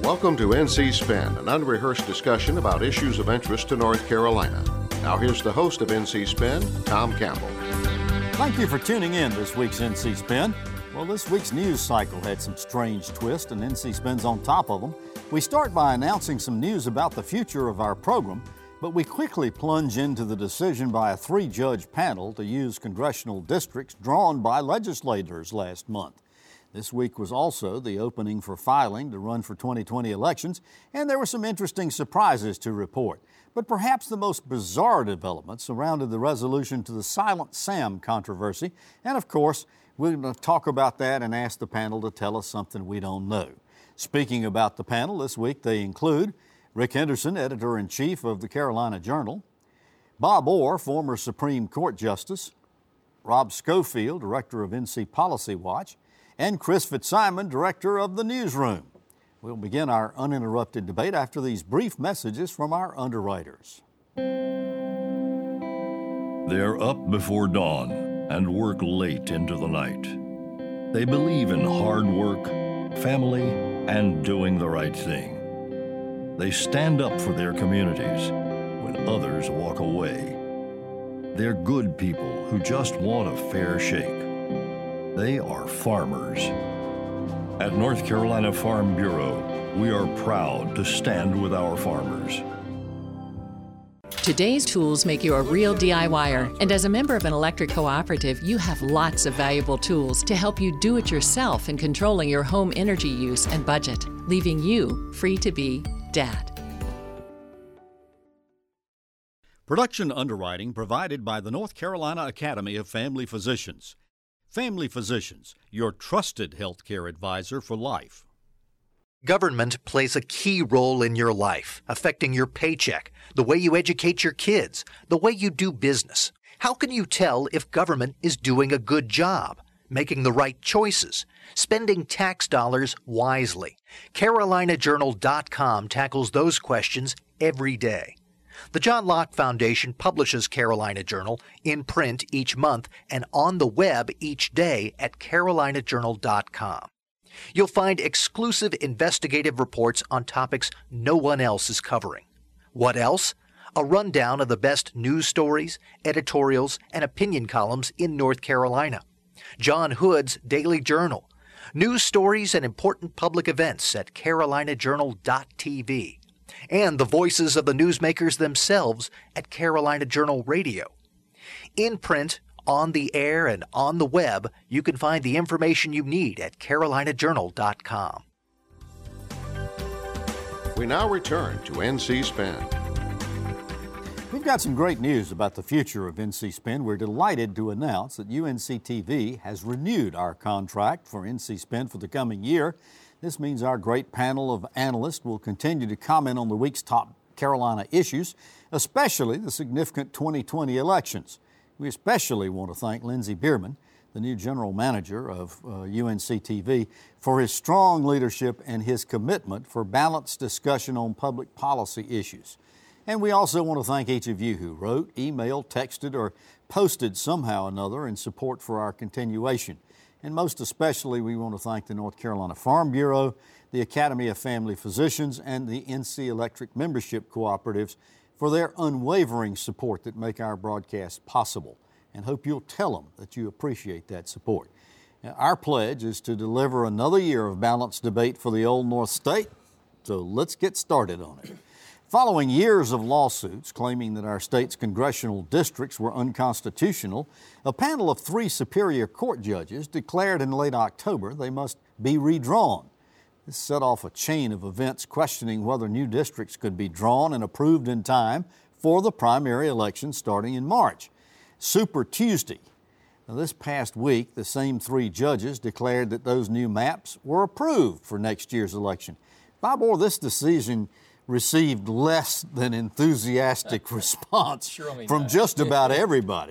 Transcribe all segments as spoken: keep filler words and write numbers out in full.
Welcome to N C Spin, an unrehearsed discussion about issues of interest to North Carolina. Now here's the host of N C Spin, Tom Campbell. Thank you for tuning in this week's N C Spin. Well, this week's news cycle had some strange twists, and N C Spin's on top of them. We start by announcing some news about the future of our program, but we quickly plunge into the decision by a three-judge panel to use congressional districts drawn by legislators last month. This week was also the opening for filing to run for twenty twenty elections, and there were some interesting surprises to report. But perhaps the most bizarre development surrounded the resolution to the Silent Sam controversy, and of course, we're going to talk about that and ask the panel to tell us something we don't know. Speaking about the panel this week, they include Rick Henderson, editor-in-chief of the Carolina Journal, Bob Orr, former Supreme Court Justice, Rob Schofield, director of N C Policy Watch, and Chris Fitzsimon, director of the Newsroom. We'll begin our uninterrupted debate after these brief messages from our underwriters. They're up before dawn and work late into the night. They believe in hard work, family, and doing the right thing. They stand up for their communities when others walk away. They're good people who just want a fair shake. They are farmers. At North Carolina Farm Bureau, we are proud to stand with our farmers. Today's tools make you a real DIYer, and as a member of an electric cooperative, you have lots of valuable tools to help you do it yourself in controlling your home energy use and budget, leaving you free to be Dad. Production underwriting provided by the North Carolina Academy of Family Physicians. Family Physicians, your trusted healthcare advisor for life. Government plays a key role in your life, affecting your paycheck, the way you educate your kids, the way you do business. How can you tell if government is doing a good job, making the right choices, spending tax dollars wisely? Carolina Journal dot com tackles those questions every day. The John Locke Foundation publishes Carolina Journal in print each month and on the web each day at Carolina Journal dot com. You'll find exclusive investigative reports on topics no one else is covering. What else? A rundown of the best news stories, editorials, and opinion columns in North Carolina. John Hood's Daily Journal. News stories and important public events at Carolina Journal dot T V. And the voices of the newsmakers themselves at Carolina Journal Radio. In print, on the air, and on the web, you can find the information you need at Carolina Journal dot com. We now return to N C Spin. We've got some great news about the future of N C Spin. We're delighted to announce that U N C T V has renewed our contract for N C Spin for the coming year. This means our great panel of analysts will continue to comment on the week's top Carolina issues, especially the significant twenty twenty elections. We especially want to thank Lindsey Bierman, the new general manager of uh, U N C T V, for his strong leadership and his commitment for balanced discussion on public policy issues. And we also want to thank each of you who wrote, emailed, texted, or posted somehow or another in support for our continuation. And most especially, we want to thank the North Carolina Farm Bureau, the Academy of Family Physicians, and the N C Electric membership cooperatives for their unwavering support that make our broadcast possible, and hope you'll tell them that you appreciate that support. Now, our pledge is to deliver another year of balanced debate for the Old North State, so let's get started on it. Following years of lawsuits claiming that our state's congressional districts were unconstitutional, a panel of three Superior Court judges declared in late October they must be redrawn. This set off a chain of events questioning whether new districts could be drawn and approved in time for the primary election starting in March. Super Tuesday. Now, this past week, the same three judges declared that those new maps were approved for next year's election. Bob Orr, this decision received less than enthusiastic response sure, I mean, from that. just about everybody.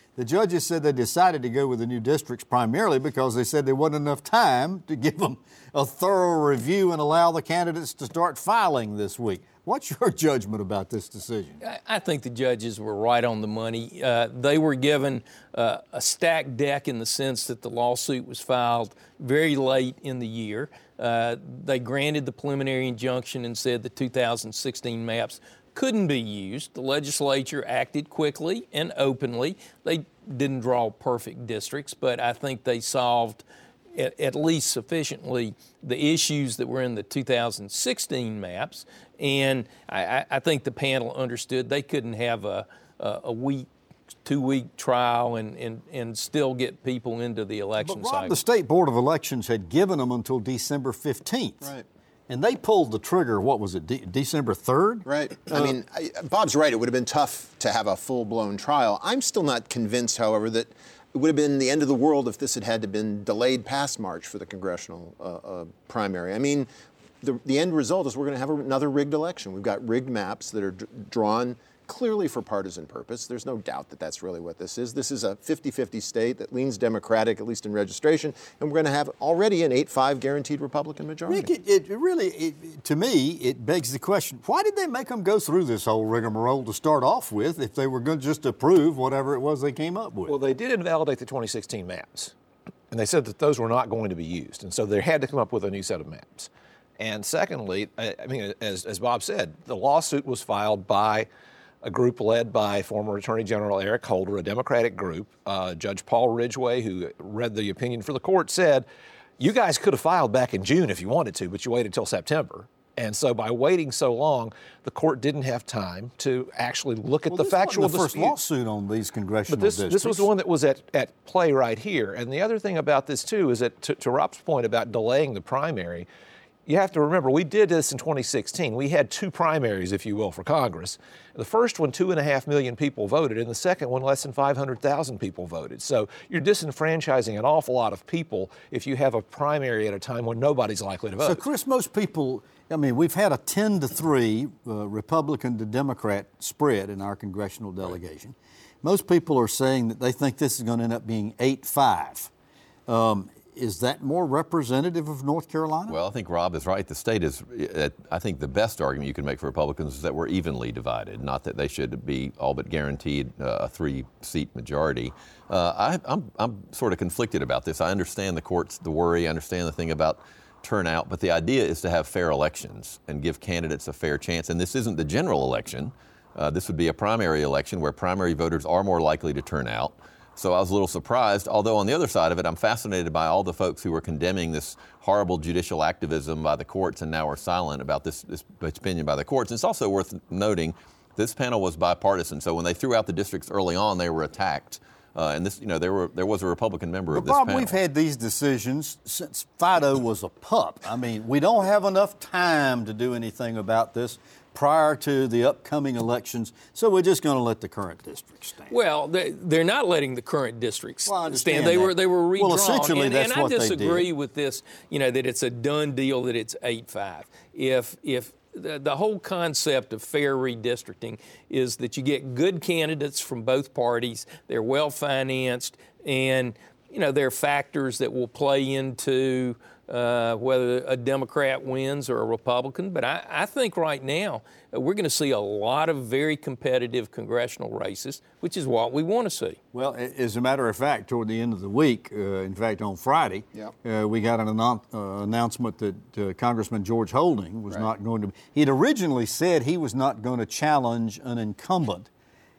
The judges said they decided to go with the new districts primarily because they said there wasn't enough time to give them a thorough review and allow the candidates to start filing this week. What's your judgment about this decision? I think the judges were right on the money. Uh, they were given uh, a stacked deck in the sense that the lawsuit was filed very late in the year. Uh, they granted the preliminary injunction and said the two thousand sixteen maps couldn't be used. The legislature acted quickly and openly. They didn't draw perfect districts, but I think they solved at, at least sufficiently the issues that were in the two thousand sixteen maps. And I, I think the panel understood they couldn't have a, a, a week, two-week trial and, and, and still get people into the election but Rob, cycle. The State Board of Elections had given them until December fifteenth. Right. And they pulled the trigger, what was it, De- December third? Right. Uh, I mean, I, Bob's right. It would have been tough to have a full-blown trial. I'm still not convinced, however, that it would have been the end of the world if this had had to been delayed past March for the congressional uh, uh, primary. I mean, the, the end result is we're going to have another rigged election. We've got rigged maps that are d- drawn clearly for partisan purpose. There's no doubt that that's really what this is. This is a fifty-fifty state that leans Democratic, at least in registration, and we're going to have already an eight five guaranteed Republican majority. Rick, it, it really, it, to me, it begs the question, why did they make them go through this whole rigmarole to start off with if they were going to just approve whatever it was they came up with? Well, they did invalidate the twenty sixteen maps, and they said that those were not going to be used, and so they had to come up with a new set of maps. And secondly, I, I mean, as, as Bob said, the lawsuit was filed by a group led by former Attorney General Eric Holder, a Democratic group. Uh, Judge Paul Ridgway, who read the opinion for the court, said, you guys could have filed back in June if you wanted to, but you waited till September. And so by waiting so long, the court didn't have time to actually look at well, the this factual wasn't the first dispute. lawsuit on these congressional But this, districts. this was the one that was at, at play right here. And the other thing about this, too, is that to, to Rob's point about delaying the primary, you have to remember, we did this in twenty sixteen. We had two primaries, if you will, for Congress. The first one, two and a half million people voted, and the second one, less than five hundred thousand people voted. So you're disenfranchising an awful lot of people if you have a primary at a time when nobody's likely to vote. So, Chris, most people, I mean, we've had a ten to three uh, Republican to Democrat spread in our congressional delegation. Most people are saying that they think this is going to end up being eight five. Um, Is that more representative of North Carolina? Well, I think Rob is right. The state is, I think the best argument you can make for Republicans is that we're evenly divided, not that they should be all but guaranteed uh, a three-seat majority. Uh, I, I'm, I'm sort of conflicted about this. I understand the court's the worry. I understand the thing about turnout. But the idea is to have fair elections and give candidates a fair chance. And this isn't the general election. Uh, this would be a primary election where primary voters are more likely to turn out. So I was a little surprised, although on the other side of it, I'm fascinated by all the folks who were condemning this horrible judicial activism by the courts and now are silent about this, this opinion by the courts. And it's also worth noting this panel was bipartisan, so when they threw out the districts early on, they were attacked. Uh, and this, you know, there were there was a Republican member but of this Bob, panel. we've had these decisions since Fido was a pup. I mean, we don't have enough time to do anything about this prior to the upcoming elections, so we're just going to let the current districts stand. Well, they, they're not letting the current districts well, I understand stand. They that. were they were redrawn. Well, essentially, and, that's and what I they disagree did. with this. You know that it's a done deal that it's eight five. If if the, the whole concept of fair redistricting is that you get good candidates from both parties. They're well financed, and you know there are factors that will play into Uh, whether a Democrat wins or a Republican. But I, I think right now uh, we're going to see a lot of very competitive congressional races, which is what we want to see. Well, as a matter of fact, toward the end of the week, uh, in fact, on Friday, Yep. uh, we got an annou- uh, announcement that uh, Congressman George Holding was Right. not going to. He'd originally said he was not going to challenge an incumbent.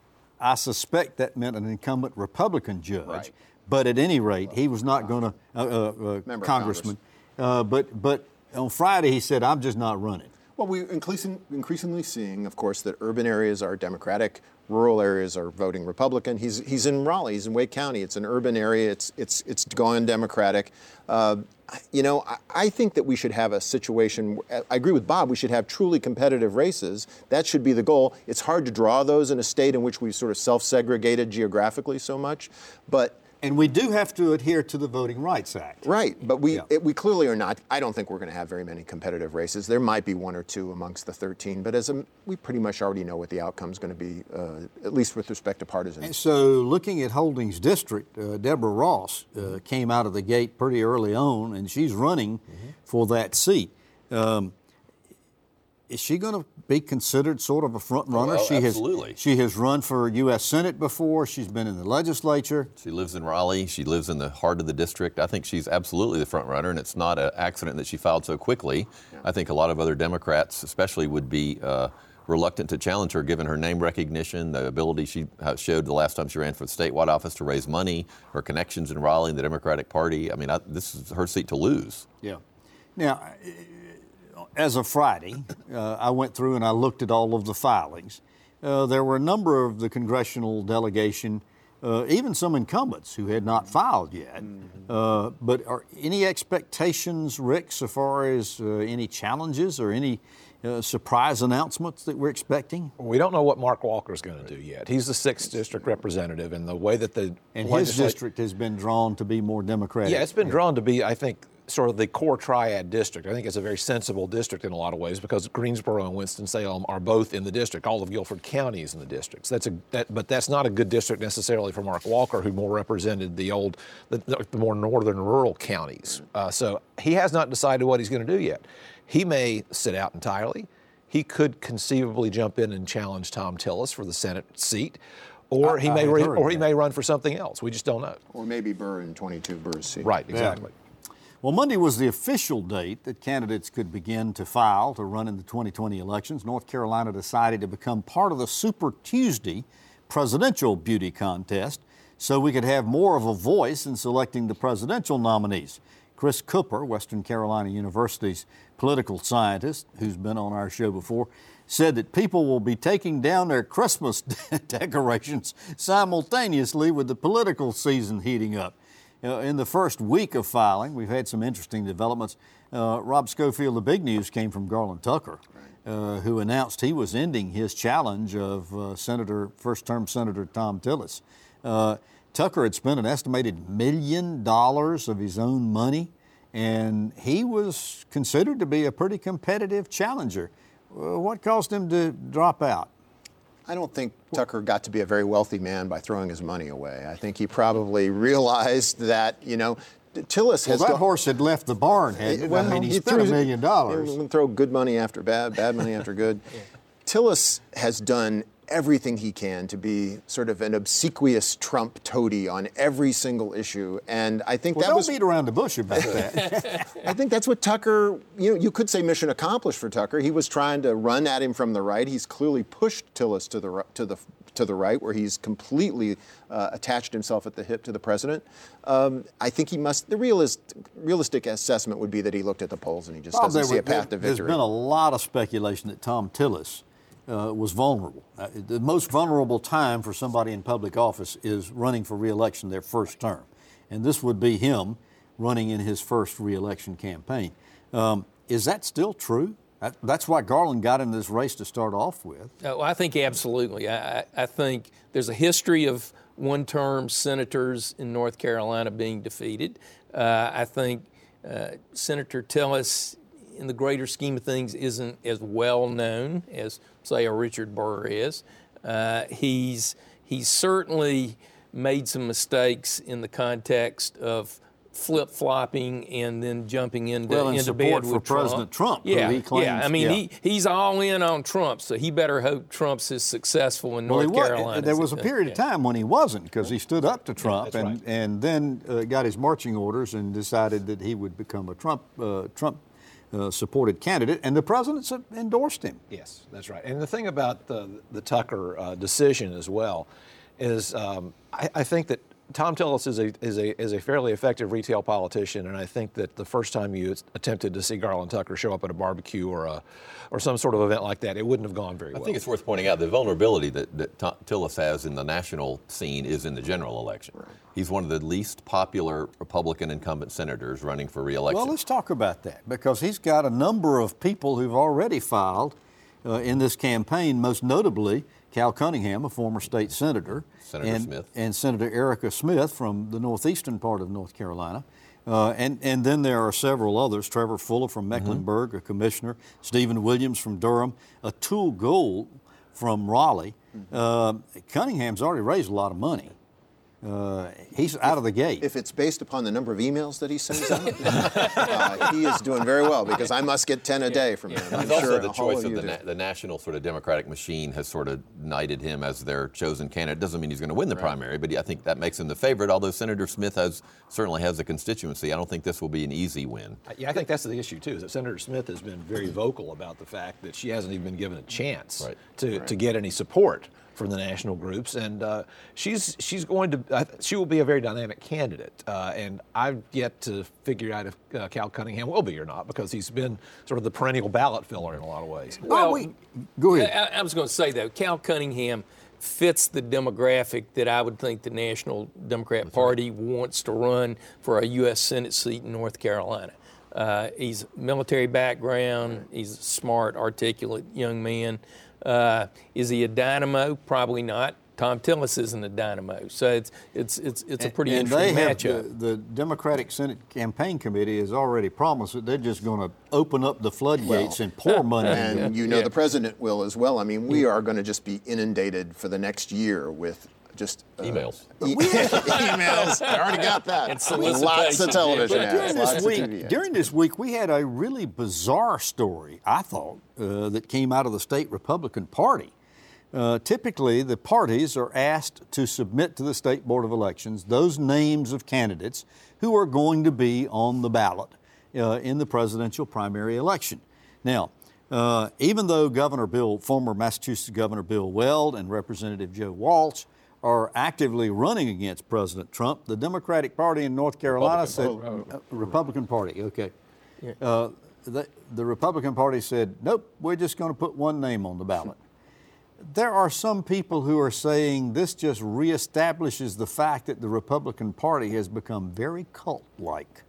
I suspect that meant an incumbent Republican judge. Right. But at any rate, he was not going to, uh, uh, uh, Congressman. Uh, but but on Friday, he said, I'm just not running. Well, we're increasing, increasingly seeing, of course, that urban areas are Democratic, rural areas are voting Republican. He's he's in Raleigh, he's in Wake County. It's an urban area. It's it's it's going Democratic. Uh, you know, I, I think that we should have a situation. I agree with Bob. We should have truly competitive races. That should be the goal. It's hard to draw those in a state in which we sort of self-segregated geographically so much, but And we do have to adhere to the Voting Rights Act. Right, but we Yeah. it, we clearly are not. I don't think we're going to have very many competitive races. There might be one or two amongst the thirteen, but as a, we pretty much already know what the outcome is going to be, uh, at least with respect to partisan. And so looking at Holdings District, uh, Deborah Ross uh, came out of the gate pretty early on, and she's running mm-hmm. for that seat. Um, Is she going to be considered sort of a front runner? Oh, she absolutely. Has, she has run for U S Senate before. She's been in the legislature. She lives in Raleigh. She lives in the heart of the district. I think she's absolutely the front runner, and it's not an accident that she filed so quickly. Yeah. I think a lot of other Democrats especially would be uh, reluctant to challenge her given her name recognition, the ability she showed the last time she ran for the statewide office to raise money, her connections in Raleigh and the Democratic Party. I mean, I, this is her seat to lose. Yeah. Now, as of Friday, uh, I went through and I looked at all of the filings. Uh, there were a number of the congressional delegation, uh, even some incumbents who had not filed yet. Mm-hmm. Uh, but are any expectations, Rick, so far as uh, any challenges or any uh, surprise announcements that we're expecting? We don't know what Mark Walker is going to do yet. He's the sixth district representative, and the way that the and legislat- his district has been drawn to be more Democratic. Yeah, it's been yeah. drawn to be, I think, sort of the core triad district. I think it's a very sensible district in a lot of ways because Greensboro and Winston-Salem are both in the district. All of Guilford County is in the districts. That's a that, but that's not a good district necessarily for Mark Walker, who more represented the old, the, the more northern rural counties. Uh, so he has not decided what he's going to do yet. He may sit out entirely. He could conceivably jump in and challenge Thom Tillis for the Senate seat. Or he I, may I re- or he may run for something else. We just don't know. Or maybe Burr in twenty-two, Burr's seat. Right, exactly. Yeah. Well, Monday was the official date that candidates could begin to file to run in the twenty twenty elections. North Carolina decided to become part of the Super Tuesday presidential beauty contest so we could have more of a voice in selecting the presidential nominees. Chris Cooper, Western Carolina University's political scientist, who's been on our show before, said that people will be taking down their Christmas decorations simultaneously with the political season heating up. Uh, in the first week of filing, we've had some interesting developments. Uh, Rob Schofield, the big news came from Garland Tucker, uh, who announced he was ending his challenge of uh, Senator, first-term Senator Thom Tillis. Uh, Tucker had spent an estimated million dollars of his own money, and he was considered to be a pretty competitive challenger. Uh, what caused him to drop out? I don't think Tucker got to be a very wealthy man by throwing his money away. I think he probably realized that, you know, Tillis well, has... that go- horse had left the barn, hadn't it? Well, I mean, he, he spent threw, a million dollars. He throw good money after bad, bad money after good. Yeah. Tillis has done everything he can to be sort of an obsequious Trump toady on every single issue, and I think well, that don't was beat around the bush about that. I think that's what Tucker, you know, you could say mission accomplished for Tucker. He was trying to run at him from the right. He's clearly pushed Tillis to the to the to the right, where he's completely uh, attached himself at the hip to the president. Um, I think he must. The realist, realistic assessment would be that he looked at the polls and he just Bob, doesn't see were, a path to victory. There's been a lot of speculation that Thom Tillis Uh, was vulnerable. Uh, the most vulnerable time for somebody in public office is running for re-election their first term. And this would be him running in his first re-election campaign. Um, is that still true? That, that's why Garland got into this race to start off with. Oh, I think absolutely. I, I think there's a history of one-term senators in North Carolina being defeated. Uh, I think uh, Senator Tillis, in the greater scheme of things, isn't as well known as, say, a Richard Burr is. Uh, he's he's certainly made some mistakes in the context of flip-flopping and then jumping into, well, into support bed for with President Trump. Trump. Yeah, he claims, yeah. I mean, yeah. he he's all in on Trump, so he better hope Trump's as successful in well, North was, Carolina. There was a period yeah. of time when he wasn't, because he stood up to Trump yeah, and, right. and then uh, got his marching orders and decided that he would become a Trump uh, Trump Uh, supported candidate, and the president endorsed him. Yes, that's right. And the thing about the, the Tucker uh, decision as well is um, I, I think that Thom Tillis is a, is, a, is a fairly effective retail politician, and I think that the first time you attempted to see Garland Tucker show up at a barbecue or a, or some sort of event like that, it wouldn't have gone very I well. think it's worth pointing out the vulnerability that, that T- Tillis has in the national scene is in the general election. Right. He's one of the least popular Republican incumbent senators running for re-election. Well, let's talk about that, because he's got a number of people who've already filed uh, in this campaign, most notably Cal Cunningham, a former state senator, Senator and, Smith. and Senator Erica Smith from the northeastern part of North Carolina. Uh, and, and then there are several others, Trevor Fuller from Mecklenburg, mm-hmm. a commissioner, Stephen Williams from Durham, Atul Gold from Raleigh. Mm-hmm. Uh, Cunningham's already raised a lot of money. Uh, he's out of the gate. If it's based upon the number of emails that he sends out, uh, he is doing very well, because I must get ten a day from him. I'm He's also sure the all choice of of you the, do. na- the national sort of Democratic machine has sort of knighted him as their chosen candidate. Doesn't mean he's going to win the right. primary, but I think that makes him the favorite, although Senator Smith has certainly has a constituency. I don't think this will be an easy win. Yeah, I think that's the issue, too, is that Senator Smith has been very vocal about the fact that she hasn't even been given a chance right. to, right. to get any support from the national groups, and uh, she's she's going to uh, she will be a very dynamic candidate, uh, and I've yet to figure out if uh, Cal Cunningham will be or not, because he's been sort of the perennial ballot filler in a lot of ways. Well, oh, we, go ahead. I, I was going to say, though, Cal Cunningham fits the demographic that I would think the National Democrat That's Party right. wants to run for a U S Senate seat in North Carolina. Uh, he's military background. He's a smart, articulate young man. Uh, is he a dynamo? Probably not. Tom Tillis isn't a dynamo, so it's it's it's it's a pretty and, interesting and they have matchup. The, the Democratic Senate Campaign Committee has already promised that they're just going to open up the floodgates well, and pour money. And you know yeah. the president will as well. I mean, we are going to just be inundated for the next year with just uh, emails. E- emails. I already got that. And lots of television But ads. during Lots this of week, T V ads. during this week, we had a really bizarre story, I thought, uh, that came out of the state Republican Party. Uh, typically, the parties are asked to submit to the State Board of Elections those names of candidates who are going to be on the ballot uh, in the presidential primary election. Now, uh, even though Governor Bill, former Massachusetts Governor Bill Weld and Representative Joe Walsh are actively running against President Trump, the Democratic Party in North Carolina Republican. said, uh, Republican Party, okay. Uh, the, the Republican Party said, nope, we're just going to put one name on the ballot. There are some people who are saying this just reestablishes the fact that the Republican Party has become very cult-like.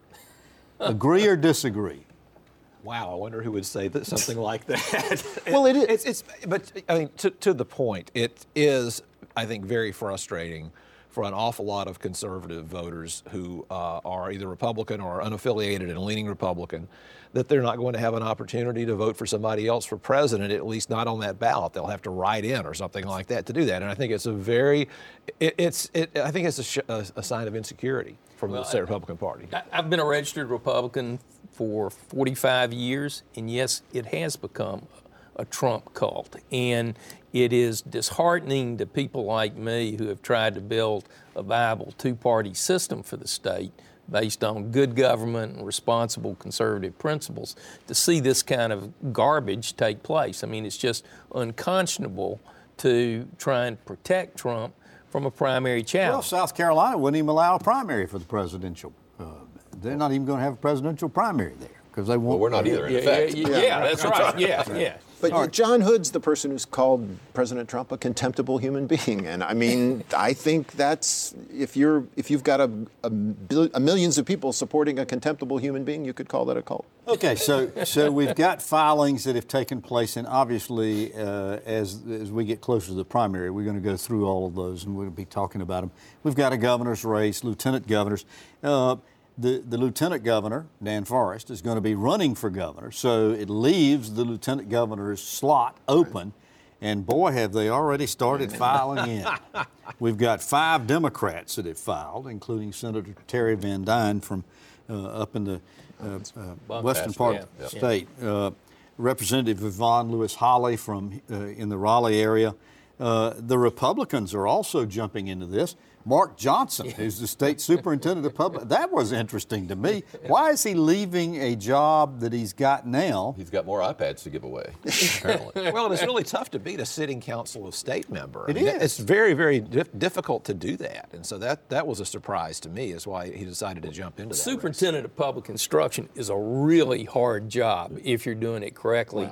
Agree or disagree? Wow, I wonder who would say that, something like that. Well, it is. It's, it's, but I mean, to, to the point, it is, I think, very frustrating for an awful lot of conservative voters who uh, are either Republican or unaffiliated and leaning Republican, that they're not going to have an opportunity to vote for somebody else for president, at least not on that ballot. They'll have to write in or something like that to do that. And I think it's a very, it, it's, it, I think it's a, sh- a, a sign of insecurity from well, the state I, Republican Party. I, I've been a registered Republican for forty-five years, and yes, it has become a Trump cult. And it is disheartening to people like me who have tried to build a viable two-party system for the state based on good government and responsible conservative principles to see this kind of garbage take place. I mean, it's just unconscionable to try and protect Trump from a primary challenge. Well, South Carolina wouldn't even allow a primary for the presidential. Uh, they're not even going to have a presidential primary there because they won't. Well, we're not either, in yeah, effect. Yeah, yeah, yeah, that's right. Yeah, yeah. But right. John Hood's the person who's called President Trump a contemptible human being, and I mean, I think that's if you're if you've got a, a, bil- a millions of people supporting a contemptible human being, you could call that a cult. Okay, so so we've got filings that have taken place, and obviously, uh, as as we get closer to the primary, we're going to go through all of those, and we'll be talking about them. We've got a governor's race, lieutenant governors. Uh, The, the lieutenant governor, Dan Forest, is going to be running for governor, so it leaves the lieutenant governor's slot open, and boy, have they already started filing in. We've got five Democrats that have filed, including Senator Terry Van Dyne from uh, up in the uh, uh, western part of the state, uh, Representative Yvonne Lewis Holly from uh, in the Raleigh area. Uh, the Republicans are also jumping into this. Mark Johnson, who's the state superintendent of public, that was interesting to me. Why is he leaving a job that he's got now? He's got more iPads to give away, apparently. Well, it's really tough to beat a sitting council of state member. It I mean, is. It's very, very dif- difficult to do that. And so that, that was a surprise to me, is why he decided to jump into that. Superintendent race. of public instruction is a really hard job if you're doing it correctly. Wow.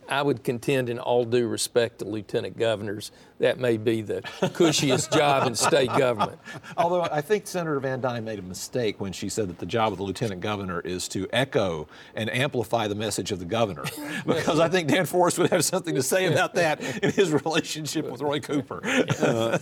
I would contend, in all due respect to lieutenant governors, that may be the cushiest job in state government. Although I think Senator Van Dyne made a mistake when she said that the job of the lieutenant governor is to echo and amplify the message of the governor, because I think Dan Forest would have something to say about that in his relationship with Roy Cooper. Uh,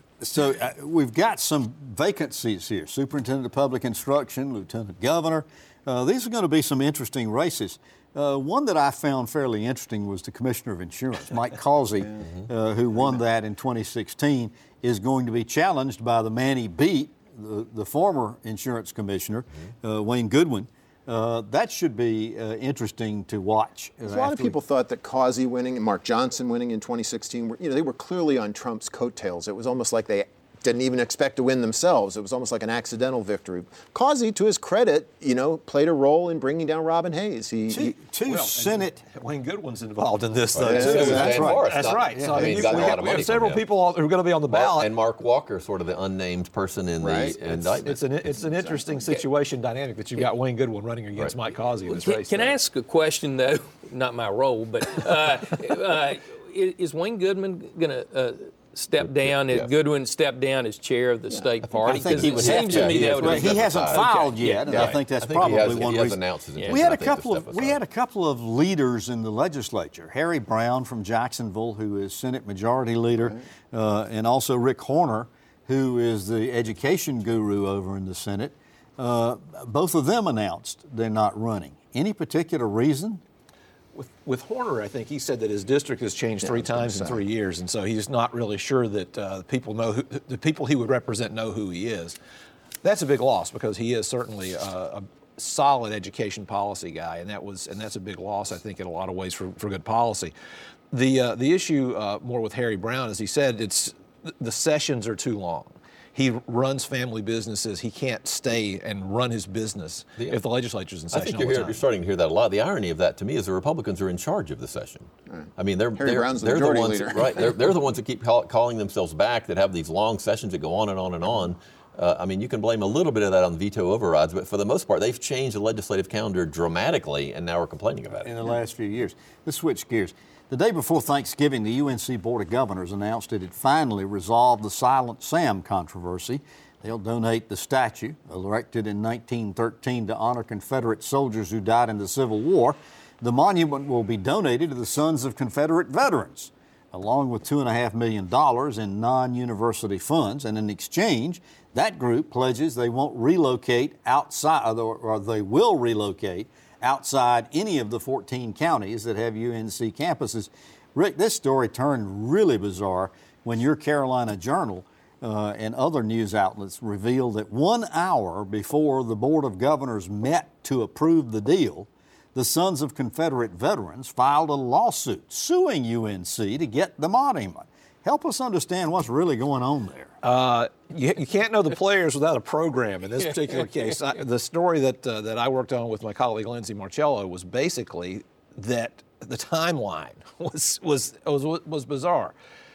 so uh, we've got some vacancies here: superintendent of public instruction, lieutenant governor. Uh, these are going to be some interesting races. Uh, one that I found fairly interesting was the Commissioner of Insurance, Mike Causey, uh, who won that in twenty sixteen, is going to be challenged by the man he beat, the, the former insurance commissioner, uh, Wayne Goodwin. Uh, that should be uh, interesting to watch. Uh, a lot of people thought that Causey winning and Mark Johnson winning in twenty sixteen, were, you know, they were clearly on Trump's coattails. It was almost like they didn't even expect to win themselves. It was almost like an accidental victory. Causey, to his credit, you know, played a role in bringing down Robin Hayes. He, two, he, two well, Senate. Wayne Goodwin's involved in this, though. Yeah, too. yeah, That's, that's right. Forrest, That's not- right. yeah. So I I mean, mean, he's you, gotten we, a lot have, of we have money several from him. people who are going to be on the ballot. And Mark Walker, sort of the unnamed person in the Right. indictment. It's an it's an interesting situation dynamic that you've got Wayne Goodwin running against Right. Mike Causey in this Can, race. can I there. ask a question, though? Not my role, but uh, uh, is Wayne Goodman going to uh, step down? Yeah. As Goodwin step down as chair of the state party? I think 'Cause he it would seems have to to. me He that has would Well, to he step hasn't aside. filed Okay. yet, and Yeah. I think that's I think probably he has, one he has reason. announced his intention. We had I a think, to couple step of we aside. had a couple of leaders in the legislature. Harry Brown from Jacksonville, who is Senate Majority Leader, uh, and also Rick Horner, who is the education guru over in the Senate. Uh, both of them announced they're not running. Any particular reason? With, with Horner, I think he said that his district has changed three times in three years, and so he's not really sure that uh, people know who, the people he would represent know who he is. That's a big loss because he is certainly a, a solid education policy guy, and that was and that's a big loss, I think, in a lot of ways for, for good policy. The uh, the issue uh, more with Harry Brown, as he said, it's the sessions are too long. He runs family businesses. He can't stay and run his business The- if the legislature's in I session think all you're, the hear, time. you're starting to hear that a lot. The irony of that to me is the Republicans are in charge of the session. I mean, they're Harry they're, Brown's the they're the majority ones leader. right. They're, they're the ones that keep call, calling themselves back, that have these long sessions that go on and on and on. Uh, I mean, you can blame a little bit of that on veto overrides, but for the most part, they've changed the legislative calendar dramatically, and now we're complaining about In it. the last few years. Let's switch gears. The day before Thanksgiving, the U N C Board of Governors announced it had finally resolved the Silent Sam controversy. They'll donate the statue, erected in nineteen thirteen to honor Confederate soldiers who died in the Civil War. The monument will be donated to the Sons of Confederate Veterans, along with two point five million dollars in non-university funds. And in exchange, that group pledges they won't relocate outside, or they will relocate outside any of the fourteen counties that have U N C campuses. Rick, this story turned really bizarre when your Carolina Journal uh, and other news outlets revealed that one hour before the Board of Governors met to approve the deal, the Sons of Confederate Veterans filed a lawsuit suing U N C to get the monument. Help us understand what's really going on there. Uh, you, you can't know the players without a program in this particular case. I, the story that uh, that I worked on with my colleague Lindsay Marcello was basically that the timeline was was was, was bizarre.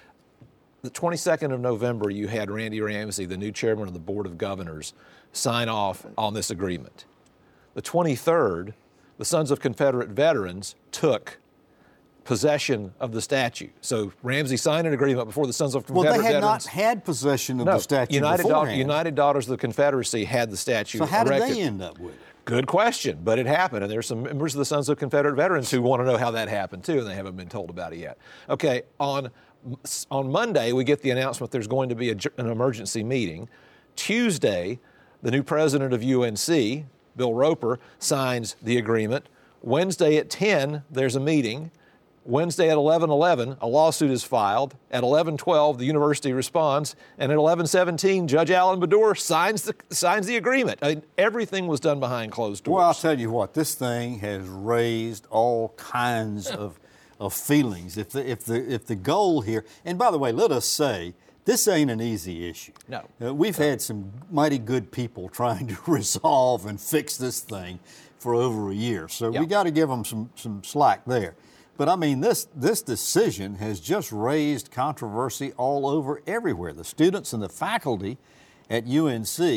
The twenty-second of November, you had Randy Ramsey, the new chairman of the Board of Governors, sign off on this agreement. The twenty-third, the Sons of Confederate Veterans took possession of the statue. So Ramsey signed an agreement before the Sons of Confederate Well, they had Veterans. not had possession of no, the statue United, Da- beforehand. United Daughters of the Confederacy had the statue So how did erected. they end up with it? Good question, but it happened, and there's some members of the Sons of Confederate Veterans who want to know how that happened too, and they haven't been told about it yet. Okay, on on Monday we get the announcement there's going to be a, an emergency meeting. Tuesday, the new president of U N C, Bill Roper, signs the agreement. Wednesday at ten, there's a meeting. Wednesday at eleven eleven, a lawsuit is filed. At eleven twelve, the university responds, and at eleven seventeen, Judge Alan Baddour signs the signs the agreement. I mean, everything was done behind closed doors. Well, I'll tell you what, this thing has raised all kinds of, of feelings. If the, if, the, if the goal here, and by the way, let us say, this ain't an easy issue. No. Uh, we've had some mighty good people trying to resolve and fix this thing for over a year, so Yeah. we got to give them some, some slack there. But I mean, this, this decision has just raised controversy all over everywhere. The students and the faculty at U N C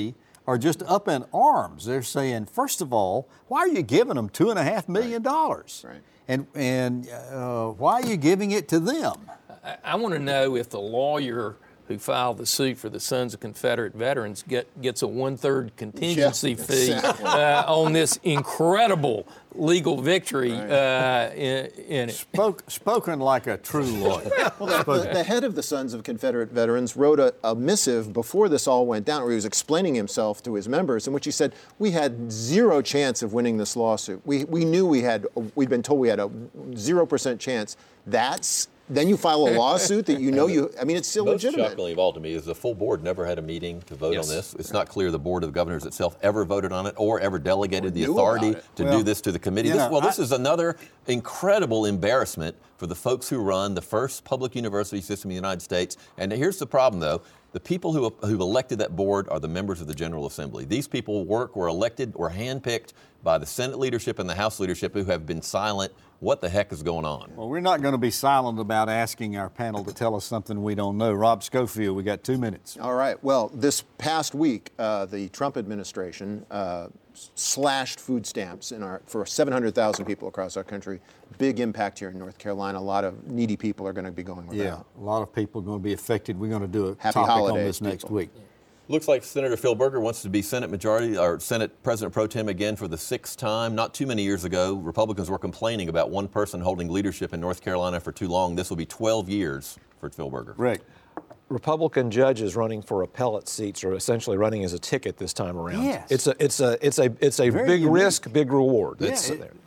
are just up in arms. They're saying, first of all, why are you giving them two and a half million dollars? Right. And and uh, why are you giving it to them? I, I want to know if the lawyer who filed the suit for the Sons of Confederate Veterans get, gets a one-third contingency yeah, fee exactly. uh, on this incredible legal victory right. uh, in, in it. Spoke, spoken like a true lawyer. Well, the, the head of the Sons of Confederate Veterans wrote a, a missive before this all went down where he was explaining himself to his members, in which he said, we had zero chance of winning this lawsuit. We, we knew we had, we'd been told we had a zero percent chance. That's Then you file a lawsuit that you know you, I mean, it's still Most legitimate. shockingly of all to me is the full board never had a meeting to vote Yes. on this. It's not clear the Board of Governors itself ever voted on it or ever delegated Or the knew authority about it. to Well, do this to the committee. you This, know, well, this I- is another incredible embarrassment for the folks who run the first public university system in the United States. And here's the problem, though. The people who who elected that board are the members of the General Assembly. These people work, were elected, or handpicked by the Senate leadership and the House leadership who have been silent. What the heck is going on? Well, we're not going to be silent about asking our panel to tell us something we don't know. Rob Schofield, we got two minutes. All right. Well, this past week, uh, the Trump administration uh, slashed food stamps in our for seven hundred thousand people across our country. Big impact here in North Carolina. A lot of needy people are going to be going without. Yeah, a lot of people are going to be affected. We're going to do a Happy topic on holidays, this next people. week. Looks like Senator Phil Berger wants to be Senate majority or Senate President pro tem again for the sixth time. Not too many years ago, Republicans were complaining about one person holding leadership in North Carolina for too long. This will be twelve years for Phil Berger. Rick. Republican judges running for appellate seats are essentially running as a ticket this time around. Yes. It's a it's a it's a it's a Very big unique. risk, big reward. Yeah, That's it- there.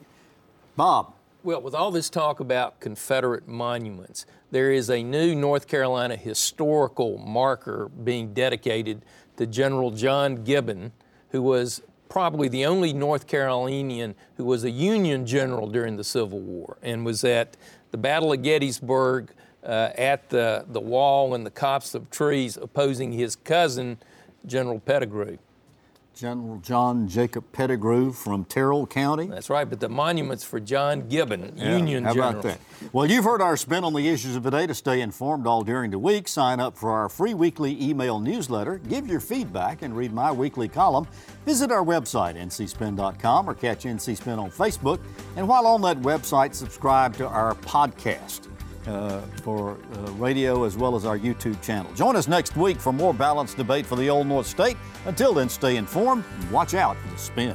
Bob. Well, with all this talk about Confederate monuments, there is a new North Carolina historical marker being dedicated to General John Gibbon, who was probably the only North Carolinian who was a Union general during the Civil War and was at the Battle of Gettysburg uh, at the, the wall and the copse of trees opposing his cousin, General Pettigrew. General John Jacob Pettigrew from Terrell County. That's right, but the monument's for John Gibbon, Yeah, Union how general. about that? Well, you've heard our spin on the issues of the day. To stay informed all during the week, sign up for our free weekly email newsletter, give your feedback, and read my weekly column. Visit our website, N C spin dot com, or catch N C Spin on Facebook. And while on that website, subscribe to our podcast uh, for uh, radio as well as our YouTube channel. Join us next week for more balanced debate for the Old North State. Until then, stay informed and watch out for the spin.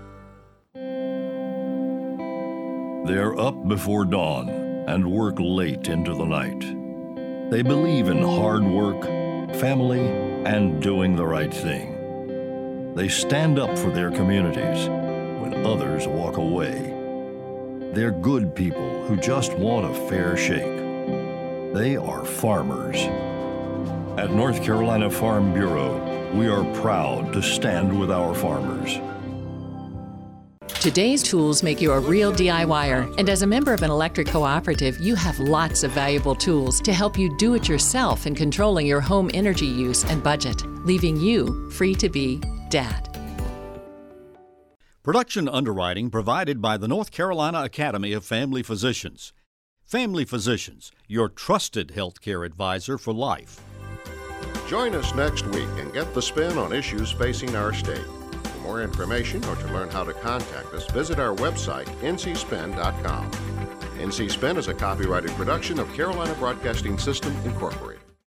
They're up before dawn and work late into the night. They believe in hard work, family, and doing the right thing. They stand up for their communities when others walk away. They're good people who just want a fair shake. They are farmers. At North Carolina Farm Bureau, we are proud to stand with our farmers. Today's tools make you a real DIYer, and as a member of an electric cooperative, you have lots of valuable tools to help you do it yourself in controlling your home energy use and budget, leaving you free to be Dad. Production underwriting provided by the North Carolina Academy of Family Physicians. Family Physicians, your trusted healthcare advisor for life. Join us next week and get the spin on issues facing our state. For more information or to learn how to contact us, visit our website, N C spin dot com. N C Spin is a copyrighted production of Carolina Broadcasting System, Incorporated.